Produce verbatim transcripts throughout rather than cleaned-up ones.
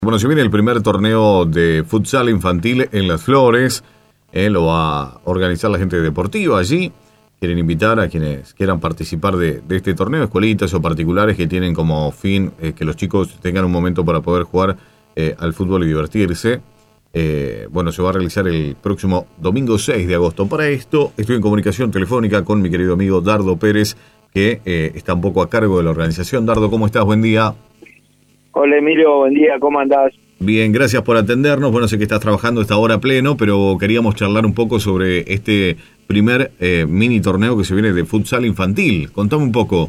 Bueno, se viene el primer torneo de futsal infantil en Las Flores. Eh, lo va a organizar la gente deportiva allí. Quieren invitar a quienes quieran participar de, de este torneo, escuelitas o particulares que tienen como fin eh, que los chicos tengan un momento para poder jugar eh, al fútbol y divertirse. Eh, bueno, se va a realizar el próximo domingo seis de agosto. Para esto estoy en comunicación telefónica con mi querido amigo Dardo Pérez, que eh, está un poco a cargo de la organización. Dardo, ¿cómo estás? Buen día. Hola Emilio, buen día, ¿cómo andás? Bien, gracias por atendernos. Bueno, sé que estás trabajando esta hora a pleno, pero queríamos charlar un poco sobre este primer eh, mini torneo que se viene de futsal infantil. Contame un poco.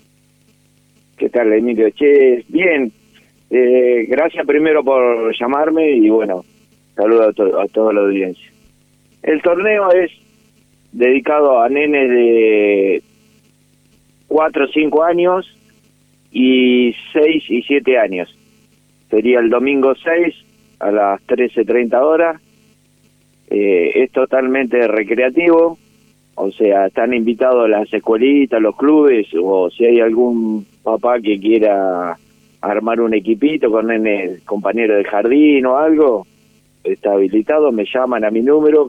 ¿Qué tal, Emilio? Che, bien, eh, gracias primero por llamarme y bueno, saludo a, to- a toda la audiencia. El torneo es dedicado a nenes de cuatro o cinco años y seis y siete años. Sería el domingo seis a las trece treinta horas. Eh, es totalmente recreativo, o sea, están invitados las escuelitas, los clubes, o si hay algún papá que quiera armar un equipito con nenes, compañero de jardín o algo, está habilitado, me llaman a mi número.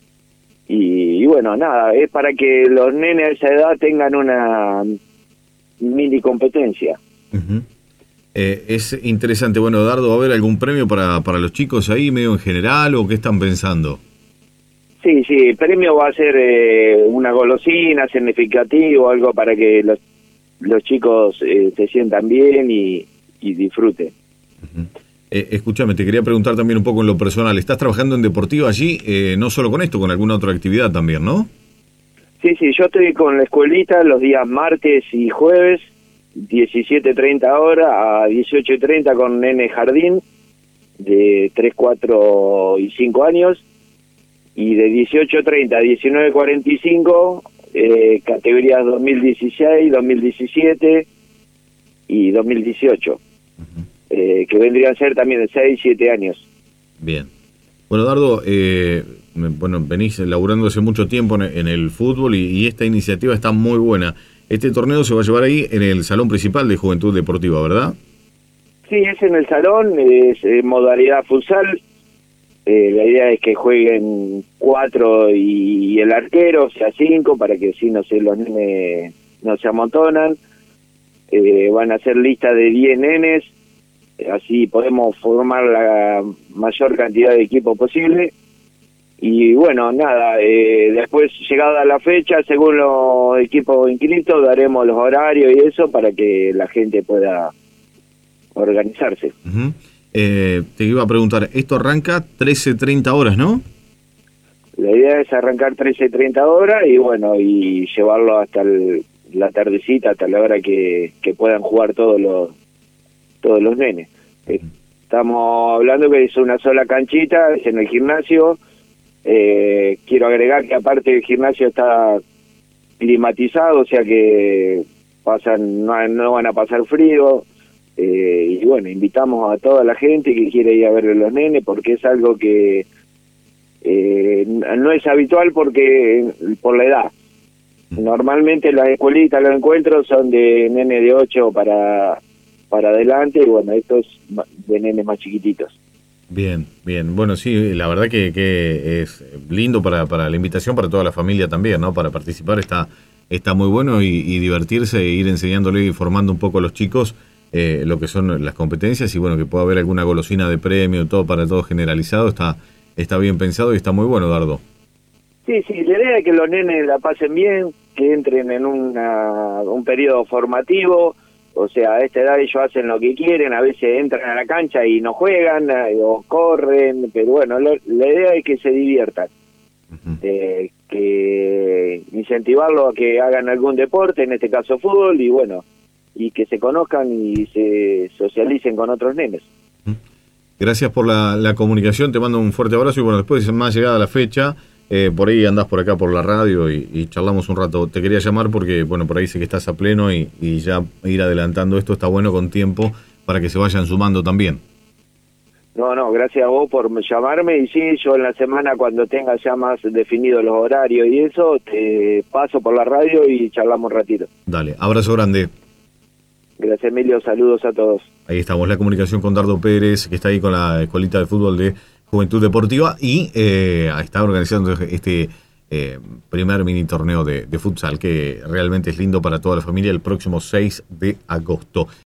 Y, y bueno, nada, es para que los nenes a esa edad tengan una mini competencia. Uh-huh. Eh, es interesante. Bueno, Dardo, ¿va a haber algún premio para, para los chicos ahí, medio en general, o qué están pensando? Sí, sí, el premio va a ser eh, una golosina significativo, algo para que los, los chicos eh, se sientan bien y, y disfruten. Uh-huh. Eh, escúchame, te quería preguntar también un poco en lo personal. ¿Estás trabajando en deportivo allí, eh, no solo con esto, con alguna otra actividad también, no? Sí, sí, yo estoy con la escuelita los días martes y jueves, diecisiete treinta horas a dieciocho treinta con nene jardín de tres, cuatro y cinco años, y de dieciocho treinta a diecinueve cuarenta y cinco eh, categorías dos mil dieciséis, dos mil diecisiete y dos mil dieciocho, uh-huh. eh, que vendrían a ser también de seis, siete años. Bien. Bueno, Dardo, eh, bueno, venís laburando hace mucho tiempo en, en el fútbol y, y esta iniciativa está muy buena. Este torneo se va a llevar ahí en el salón principal de Juventud Deportiva, ¿verdad? Sí, es en el salón, es eh, modalidad futsal. Eh, la idea es que jueguen cuatro y, y el arquero, o sea, cinco, para que así no se los nenes no se amontonan. Eh, van a hacer lista de diez nenes, así podemos formar la mayor cantidad de equipo posible. Y bueno, nada, eh, después llegada la fecha, según los equipos inscritos, daremos los horarios y eso para que la gente pueda organizarse. Uh-huh. Eh, te iba a preguntar, esto arranca trece treinta horas, ¿no? La idea es arrancar trece treinta horas y bueno, y llevarlo hasta el, la tardecita, hasta la hora que, que puedan jugar todos los todos los nenes. Uh-huh. Estamos hablando que es una sola canchita, es en el gimnasio. Eh, quiero agregar que aparte el gimnasio está climatizado, o sea que pasan no, no van a pasar frío. Eh, y bueno, invitamos a toda la gente que quiere ir a ver a los nenes, porque es algo que eh, no es habitual porque por la edad. Normalmente las escuelitas, los encuentros son de nenes de ocho para, para adelante, y bueno, estos de nenes más chiquititos. Bien, bien. Bueno, sí, la verdad que, que es lindo para, para la invitación para toda la familia también, ¿no? Para participar está, está muy bueno y, y divertirse e ir enseñándole y formando un poco a los chicos eh, lo que son las competencias, y bueno, que pueda haber alguna golosina de premio, todo para todo generalizado, está, está bien pensado y está muy bueno, Dardo. Sí, sí, la idea es que los nenes la pasen bien, que entren en una, un periodo formativo. O sea, a esta edad ellos hacen lo que quieren, a veces entran a la cancha y no juegan, eh, o corren, pero bueno, lo, la idea es que se diviertan, uh-huh. eh, que incentivarlos a que hagan algún deporte, en este caso fútbol, y bueno, y que se conozcan y se socialicen con otros nenes. Uh-huh. Gracias por la, la comunicación, te mando un fuerte abrazo y bueno, después más llegada la fecha, Eh, por ahí andás por acá por la radio y, y charlamos un rato. Te quería llamar porque, bueno, por ahí sé que estás a pleno y, y ya ir adelantando esto está bueno con tiempo para que se vayan sumando también. No, no, gracias a vos por llamarme, y sí, yo en la semana cuando tenga ya más definidos los horarios y eso, te paso por la radio y charlamos un ratito. Dale, abrazo grande. Gracias, Emilio, saludos a todos. Ahí estamos, la comunicación con Dardo Pérez, que está ahí con la Escuelita de Fútbol de Juventud Deportiva, y eh, está organizando este eh, primer mini torneo de, de futsal, que realmente es lindo para toda la familia, el próximo seis de agosto.